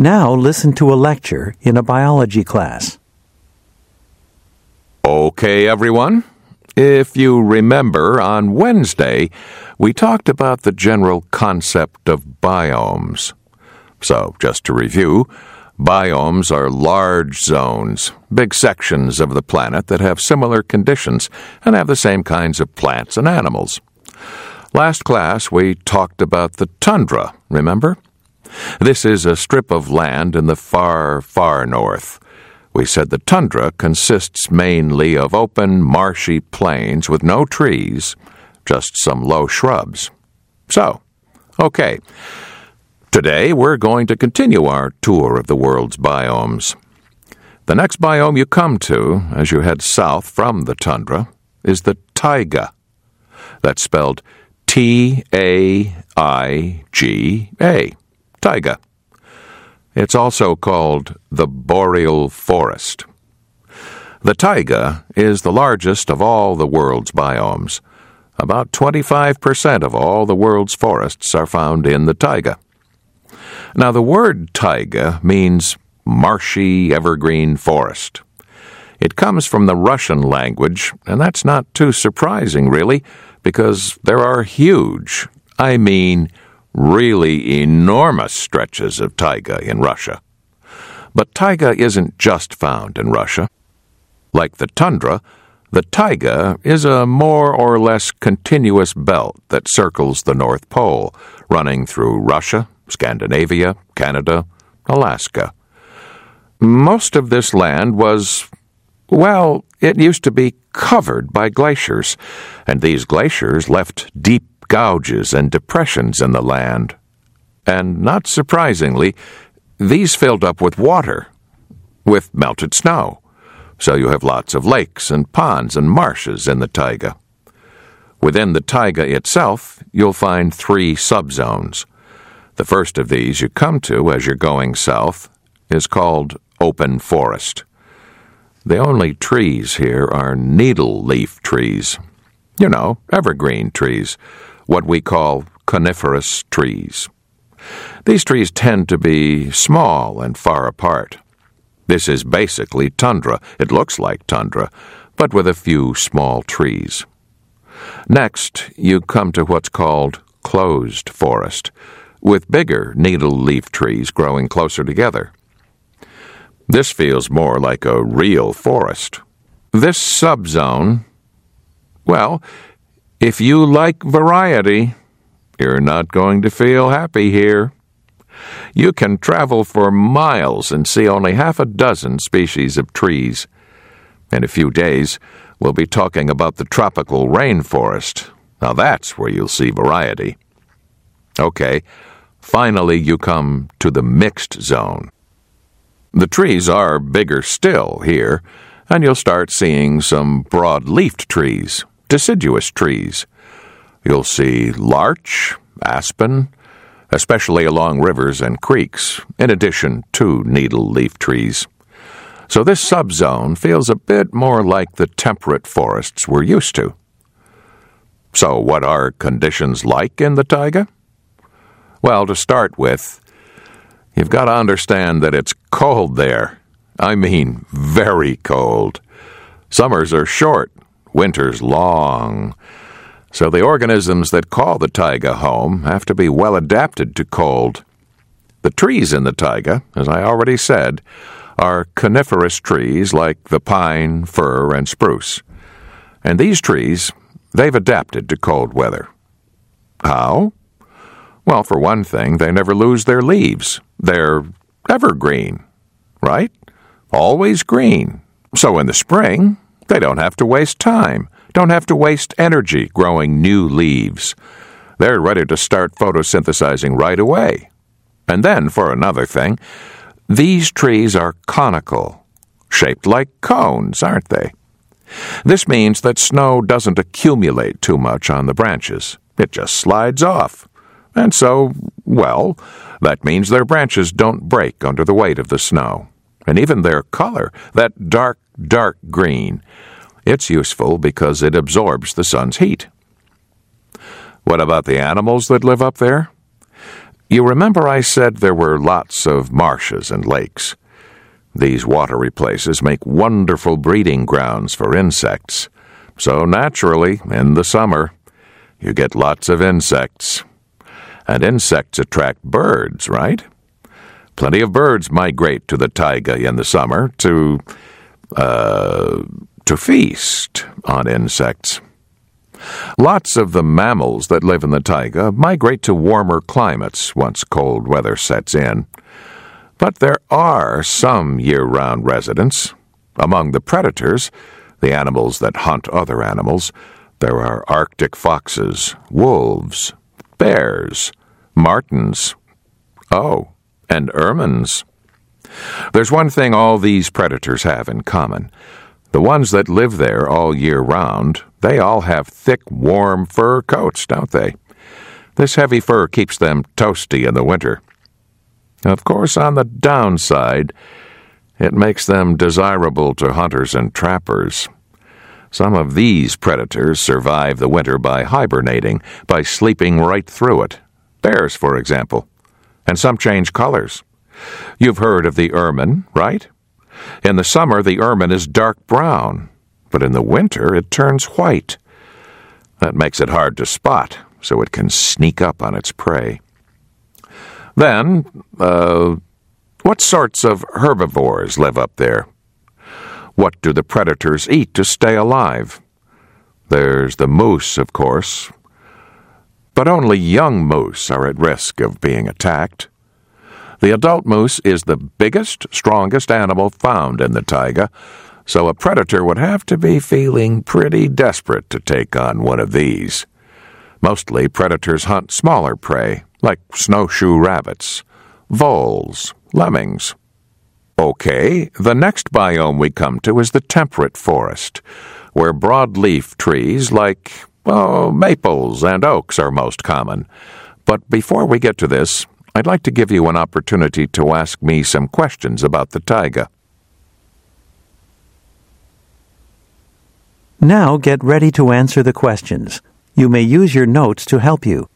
Now listen to a lecture in a biology class. Okay, everyone. If you remember, on Wednesday, we talked about the general concept of biomes. So, just to review, biomes are large zones, big sections of the planet that have similar conditions and have the same kinds of plants and animals. Last class, we talked about the tundra, remember? This is a strip of land in the far, far north. We said the tundra consists mainly of open, marshy plains with no trees, just some low shrubs. So, okay. Today we're going to continue our tour of the world's biomes. The next biome you come to, as you head south from the tundra, is the taiga. That's spelled T-A-I-G-A, taiga. It's also called the boreal forest. The taiga is the largest of all the world's biomes. About 25% of all the world's forests are found in the taiga. Now, the word taiga means marshy evergreen forest. It comes from the Russian language, and that's not too surprising, really, because there are huge, really enormous stretches of taiga in Russia. But taiga isn't just found in Russia. Like the tundra, the taiga is a more or less continuous belt that circles the North Pole, running through Russia, Scandinavia, Canada, Alaska. Most of this land it used to be covered by glaciers, and these glaciers left deep gouges and depressions in the land. And not surprisingly, these filled up with water, with melted snow. So you have lots of lakes and ponds and marshes in the taiga. Within the taiga itself, you'll find 3 subzones. The first of these you come to as you're going south is called open forest. The only trees here are needle-leaf trees. You know, evergreen trees, what we call coniferous trees. These trees tend to be small and far apart. This is basically tundra. It looks like tundra, but with a few small trees. Next, you come to what's called closed forest, with bigger needle-leaf trees growing closer together. This feels more like a real forest. This subzone, if you like variety, you're not going to feel happy here. You can travel for miles and see only half a dozen species of trees. In a few days, we'll be talking about the tropical rainforest. Now that's where you'll see variety. Okay, finally you come to the mixed zone. The trees are bigger still here, and you'll start seeing some broad-leafed trees, deciduous trees. You'll see larch, aspen, especially along rivers and creeks, in addition to needle-leaf trees. So this subzone feels a bit more like the temperate forests we're used to. So what are conditions like in the taiga? Well, to start with, you've got to understand that it's cold there. Very cold. Summers are short, winters long. So the organisms that call the taiga home have to be well adapted to cold. The trees in the taiga, as I already said, are coniferous trees like the pine, fir, and spruce. And these trees, they've adapted to cold weather. How? Well, for one thing, they never lose their leaves. They're evergreen, right? Always green. So in the spring, they don't have to waste time, don't have to waste energy growing new leaves. They're ready to start photosynthesizing right away. And then, for another thing, these trees are conical, shaped like cones, aren't they? This means that snow doesn't accumulate too much on the branches. It just slides off. And so, that means their branches don't break under the weight of the snow. And even their color, that dark green, it's useful because it absorbs the sun's heat. What about the animals that live up there? You remember I said there were lots of marshes and lakes. These watery places make wonderful breeding grounds for insects. So naturally, in the summer, you get lots of insects. And insects attract birds, right? Plenty of birds migrate to the taiga in the summer to feast on insects. Lots of the mammals that live in the taiga migrate to warmer climates once cold weather sets in. But there are some year-round residents. Among the predators, the animals that hunt other animals, there are Arctic foxes, wolves, bears, martens, and ermines. There's one thing all these predators have in common. The ones that live there all year round, they all have thick, warm fur coats, don't they? This heavy fur keeps them toasty in the winter. Of course, on the downside, it makes them desirable to hunters and trappers. Some of these predators survive the winter by hibernating, by sleeping right through it. Bears, for example. And some change colors. You've heard of the ermine, right? In the summer, the ermine is dark brown, but in the winter it turns white. That makes it hard to spot, so it can sneak up on its prey. Then, what sorts of herbivores live up there? What do the predators eat to stay alive? There's the moose, of course. But only young moose are at risk of being attacked. The adult moose is the biggest, strongest animal found in the taiga, so a predator would have to be feeling pretty desperate to take on one of these. Mostly predators hunt smaller prey, like snowshoe rabbits, voles, lemmings. Okay, the next biome we come to is the temperate forest, where broadleaf trees like, maples and oaks are most common. But before we get to this, I'd like to give you an opportunity to ask me some questions about the taiga. Now get ready to answer the questions. You may use your notes to help you.